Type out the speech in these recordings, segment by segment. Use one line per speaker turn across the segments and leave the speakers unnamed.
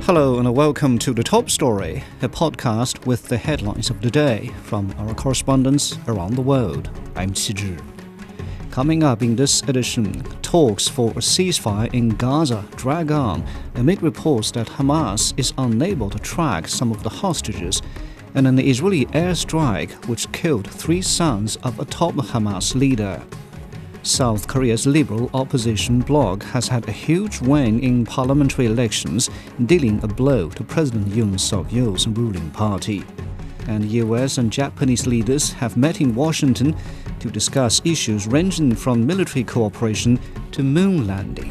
Hello and welcome to The Top Story, a podcast with the headlines of the day from our correspondents around the world. I'm Qi Zhi. Coming up in this edition, talks for a ceasefire in Gaza drag on amid reports that Hamas is unable to track some of the hostages, and an Israeli airstrike which killed 3 sons of a top Hamas leader. South Korea's liberal opposition bloc has had a huge win in parliamentary elections, dealing a blow to President Yoon Suk-yeol's ruling party. And US and Japanese leaders have met in Washington to discuss issues ranging from military cooperation to moon landing.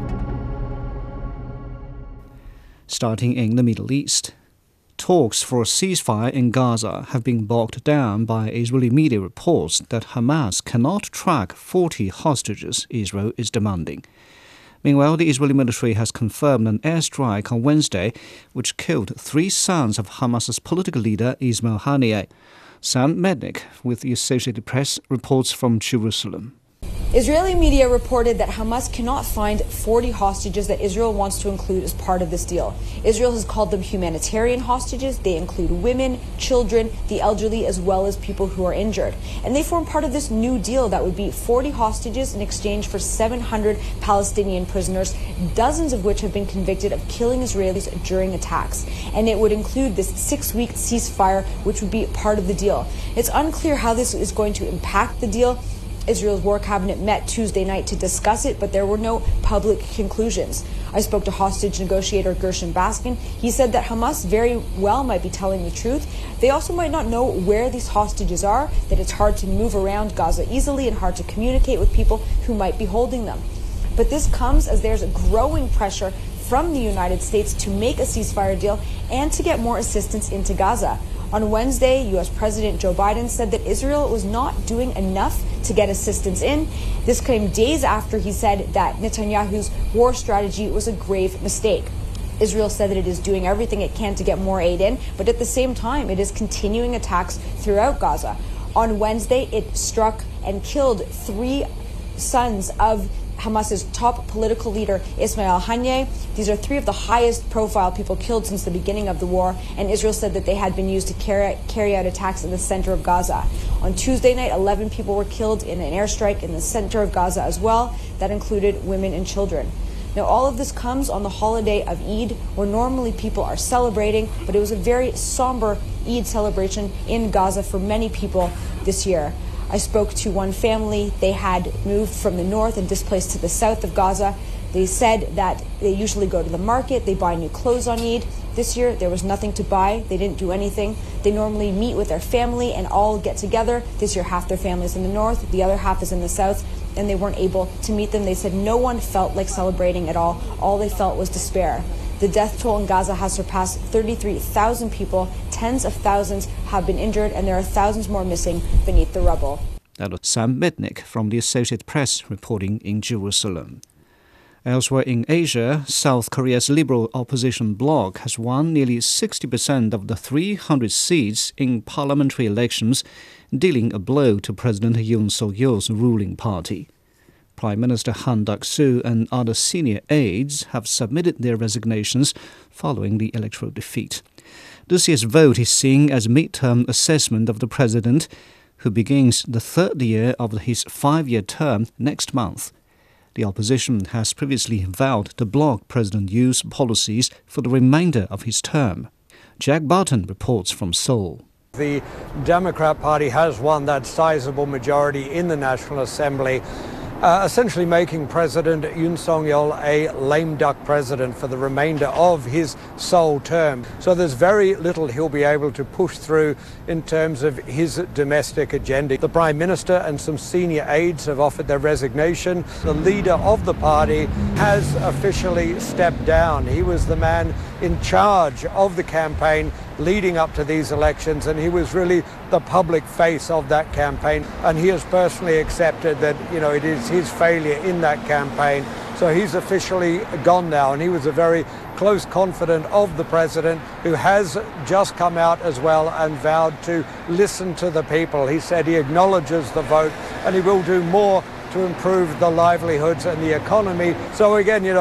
Starting in the Middle East. Talks for a ceasefire in Gaza have been bogged down by Israeli media reports that Hamas cannot track 40 hostages Israel is demanding. Meanwhile, the Israeli military has confirmed an airstrike on Wednesday which killed 3 sons of Hamas's political leader Ismail Haniyeh. Sam Mednick with the Associated Press reports from Jerusalem.
Israeli media reported that Hamas cannot find 40 hostages that Israel wants to include as part of this deal. Israel has called them humanitarian hostages. They include women, children, the elderly, as well as people who are injured. And they form part of this new deal that would be 40 hostages in exchange for 700 Palestinian prisoners, dozens of which have been convicted of killing Israelis during attacks. And it would include this 6-week ceasefire, which would be part of the deal. It's unclear how this is going to impact the deal. Israel's war cabinet met Tuesday night to discuss it, but there were no public conclusions. I spoke to hostage negotiator Gershon Baskin. He said that Hamas very well might be telling the truth. They also might not know where these hostages are, that it's hard to move around Gaza easily and hard to communicate with people who might be holding them. But this comes as there's a growing pressure from the United States to make a ceasefire deal and to get more assistance into Gaza. On Wednesday, U.S. President Joe Biden said that Israel was not doing enough to get assistance in. This came days after he said that Netanyahu's war strategy was a grave mistake. Israel said that it is doing everything it can to get more aid in, but at the same time, it is continuing attacks throughout Gaza. On Wednesday, it struck and killed 3 sons of Hamas's top political leader, Ismail Haniyeh. These are 3 of the highest profile people killed since the beginning of the war, and Israel said that they had been used to carry out attacks in the center of Gaza. On Tuesday night, 11 people were killed in an airstrike in the center of Gaza as well. That included women and children. Now, all of this comes on the holiday of Eid, where normally people are celebrating, but it was a very somber Eid celebration in Gaza for many people this year. I spoke to one family. They had moved from the north and displaced to the south of Gaza. They said that they usually go to the market, they buy new clothes on Eid. This year, there was nothing to buy. They didn't do anything. They normally meet with their family and all get together. This year, half their family is in the north, the other half is in the south, and they weren't able to meet them. They said no one felt like celebrating at all. All they felt was despair. The death toll in Gaza has surpassed 33,000 people. Tens of thousands have been injured, and there are thousands more missing beneath the rubble.
That was Sam Mednick from the Associated Press reporting in Jerusalem. Elsewhere in Asia, South Korea's liberal opposition bloc has won nearly 60% of the 300 seats in parliamentary elections, dealing a blow to President Yoon Suk-yeol's ruling party. Prime Minister Han Duck-soo and other senior aides have submitted their resignations following the electoral defeat. This year's vote is seen as a midterm assessment of the president, who begins the 3rd year of his 5-year term next month. The opposition has previously vowed to block President Yoon's policies for the remainder of his term. Jack Barton reports from Seoul.
The Democrat Party has won that sizable majority in the National Assembly, essentially making President Yoon Suk-yeol a lame duck president for the remainder of his sole term. So there's very little he'll be able to push through in terms of his domestic agenda. The Prime Minister and some senior aides have offered their resignation. The leader of the party has officially stepped down. He was the man in charge of the campaign leading up to these elections, and he was really the public face of that campaign, and he has personally accepted that, it is his failure in that campaign. So he's officially gone now, and he was a very close confidant of the president, who has just come out as well and vowed to listen to the people. He said he acknowledges the vote and he will do more to improve the livelihoods and the economy. So again,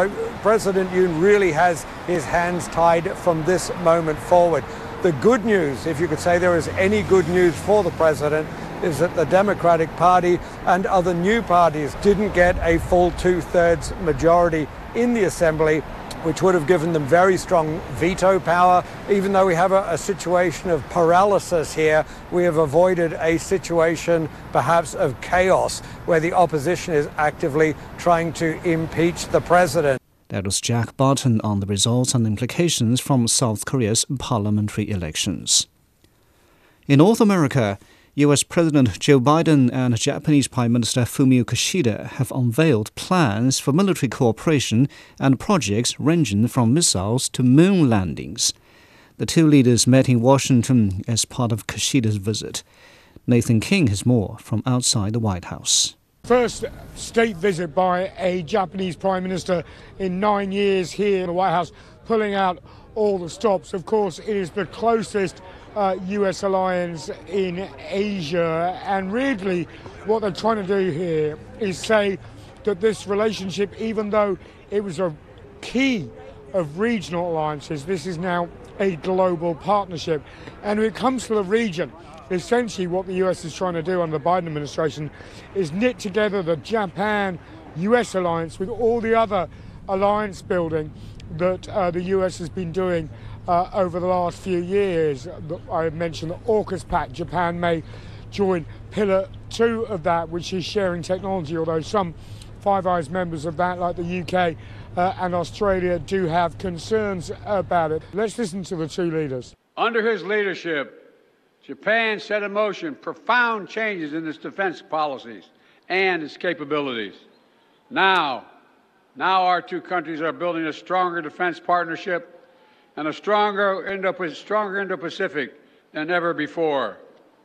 President Yoon really has his hands tied from this moment forward. The good news, if you could say there is any good news for the president, is that the Democratic Party and other new parties didn't get a full 2/3 majority in the Assembly, which would have given them very strong veto power. Even though we have a situation of paralysis here, we have avoided a situation perhaps of chaos where the opposition is actively trying to impeach the president.
That was Jack Barton on the results and implications from South Korea's parliamentary elections. In North America, U.S. President Joe Biden and Japanese Prime Minister Fumio Kishida have unveiled plans for military cooperation and projects ranging from missiles to moon landings. The two leaders met in Washington as part of Kishida's visit. Nathan King has more from outside the White House.
First state visit by a Japanese Prime Minister in 9 years here in the White House, pulling out all the stops. Of course, it is the closest US alliance in Asia, and really what they're trying to do here is say that this relationship, even though it was a key of regional alliances, this is now a global partnership. And when it comes to the region, essentially what the US is trying to do under the Biden administration is knit together the Japan-US alliance with all the other alliance building that the US has been doing over the last few years. I mentioned the AUKUS Pact. Japan may join Pillar 2 of that, which is sharing technology, although some Five Eyes members of that, like the UK and Australia, do have concerns about it. Let's listen to the two leaders.
Under his leadership, Japan set in motion profound changes in its defense policies and its capabilities. Now our two countries are building a stronger defense partnership and a stronger Indo-Pacific than ever before.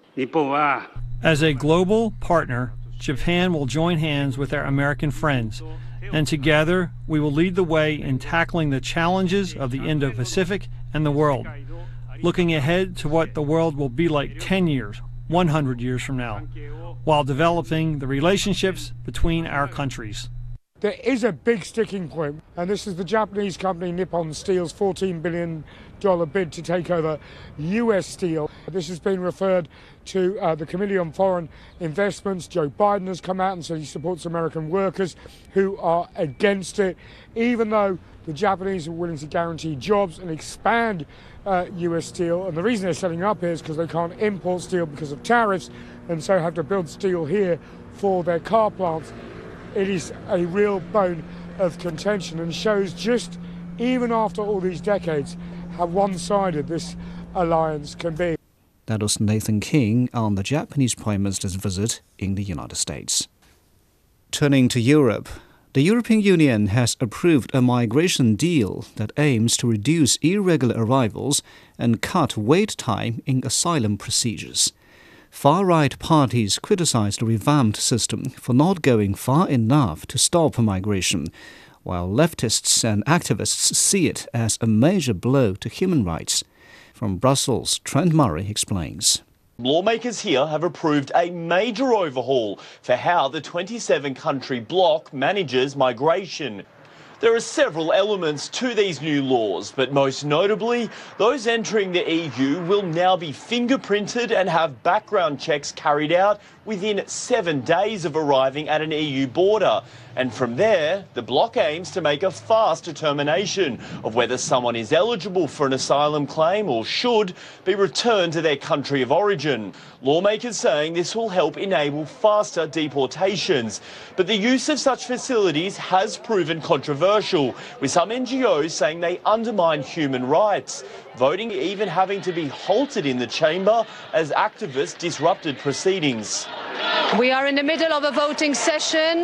As a global partner, Japan will join hands with our American friends, and together we will lead the way in tackling the challenges of the Indo-Pacific and the world, looking ahead to what the world will be like 10 years, 100 years from now, while developing the relationships between our countries.
There is a big sticking point, and this is the Japanese company Nippon Steel's $14 billion bid to take over US Steel. This has been referred to the Committee on Foreign Investments. Joe Biden has come out and said he supports American workers who are against it, even though the Japanese are willing to guarantee jobs and expand US Steel. And the reason they're setting up here is because they can't import steel because of tariffs, and so have to build steel here for their car plants. It is a real bone of contention and shows just, even after all these decades, how one-sided this alliance can be.
That was Nathan King on the Japanese Prime Minister's visit in the United States. Turning to Europe, the European Union has approved a migration deal that aims to reduce irregular arrivals and cut wait time in asylum procedures. Far-right parties criticize the revamped system for not going far enough to stop migration, while leftists and activists see it as a major blow to human rights. From Brussels, Trent Murray explains.
Lawmakers here have approved a major overhaul for how the 27-country bloc manages migration. There are several elements to these new laws, but most notably, those entering the EU will now be fingerprinted and have background checks carried out within 7 days of arriving at an EU border. And from there, the bloc aims to make a fast determination of whether someone is eligible for an asylum claim or should be returned to their country of origin. Lawmakers saying this will help enable faster deportations. But the use of such facilities has proven controversial, with some NGOs saying they undermine human rights, voting even having to be halted in the chamber as activists disrupted proceedings.
We are in the middle of a voting session.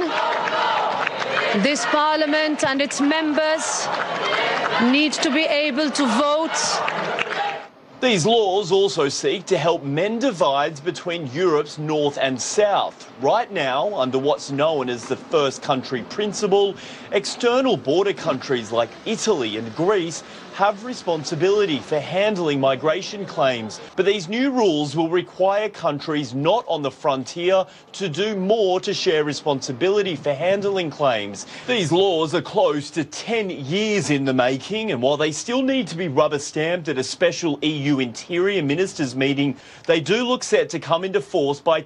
This Parliament and its members need to be able to vote.
These laws also seek to help mend divides between Europe's north and south. Right now, under what's known as the first country principle, external border countries like Italy and Greece have responsibility for handling migration claims. But these new rules will require countries not on the frontier to do more to share responsibility for handling claims. These laws are close to 10 years in the making, and while they still need to be rubber-stamped at a special EU Interior Ministers meeting, they do look set to come into force by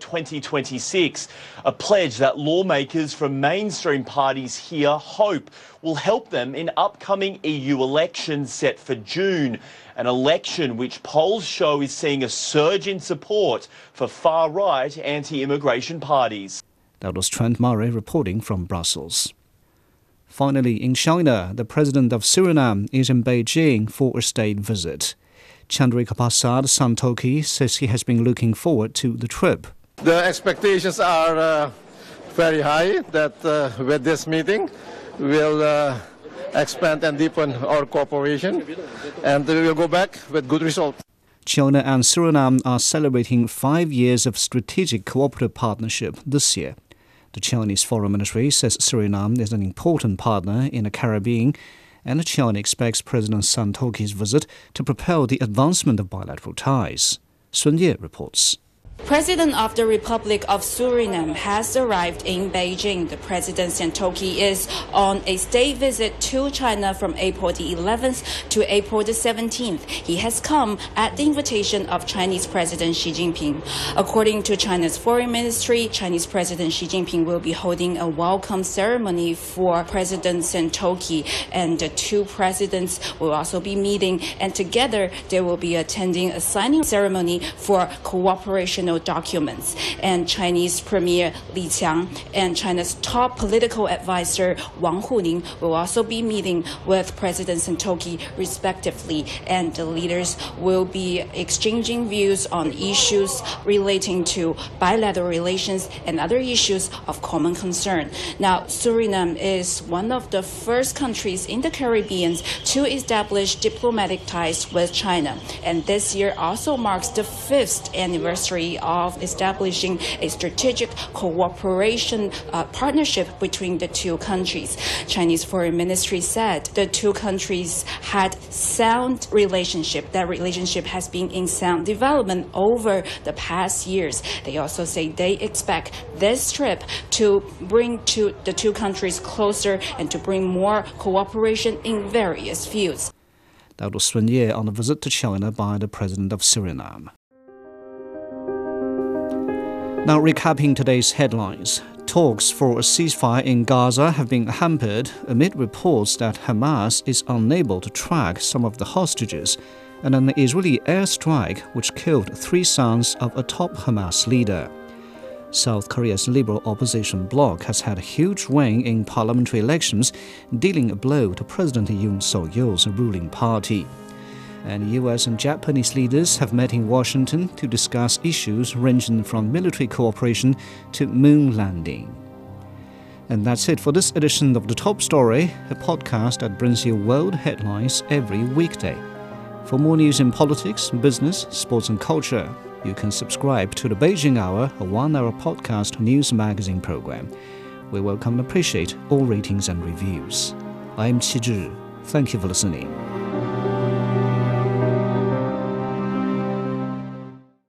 2026, a pledge that lawmakers from mainstream parties here hope will help them in upcoming EU elections set for June, an election which polls show is seeing a surge in support for far-right anti-immigration parties.
That was Trent Murray reporting from Brussels. Finally, in China, the president of Suriname is in Beijing for a state visit. Chandrika Prasad Santokhi says he has been looking forward to the trip.
The expectations are very high that with this meeting we'll expand and deepen our cooperation, and we will go back with good results.
China and Suriname are celebrating 5 years of strategic cooperative partnership this year. The Chinese Foreign Ministry says Suriname is an important partner in the Caribbean, and China expects President Santokhi's visit to propel the advancement of bilateral ties. Sun Ye reports.
President of the Republic of Suriname has arrived in Beijing. The President Santokhi is on a state visit to China from April the 11th to April the 17th. He has come at the invitation of Chinese President Xi Jinping. According to China's Foreign Ministry, Chinese President Xi Jinping will be holding a welcome ceremony for President Santokhi, and the two presidents will also be meeting, and together they will be attending a signing ceremony for cooperation documents. And Chinese Premier Li Qiang and China's top political advisor Wang Huning will also be meeting with President Santokhi respectively, and the leaders will be exchanging views on issues relating to bilateral relations and other issues of common concern. Now, Suriname is one of the first countries in the Caribbean to establish diplomatic ties with China, and this year also marks the 5th anniversary of establishing a strategic cooperation partnership between the two countries. Chinese Foreign Ministry said the two countries had sound relationship. That relationship has been in sound development over the past years. They also say they expect this trip to bring the two countries closer and to bring more cooperation in various fields.
That was Sun Ye on a visit to China by the President of Suriname. Now, recapping today's headlines. Talks for a ceasefire in Gaza have been hampered amid reports that Hamas is unable to track some of the hostages, and an Israeli airstrike which killed 3 sons of a top Hamas leader. South Korea's liberal opposition bloc has had a huge win in parliamentary elections, dealing a blow to President Yoon Suk-yeol's ruling party. And US and Japanese leaders have met in Washington to discuss issues ranging from military cooperation to moon landing. And that's it for this edition of The Top Story, a podcast that brings you world headlines every weekday. For more news in politics, business, sports and culture, you can subscribe to the Beijing Hour, a 1-hour podcast news magazine program. We welcome and appreciate all ratings and reviews. I'm Qi Zhi. Thank you for listening.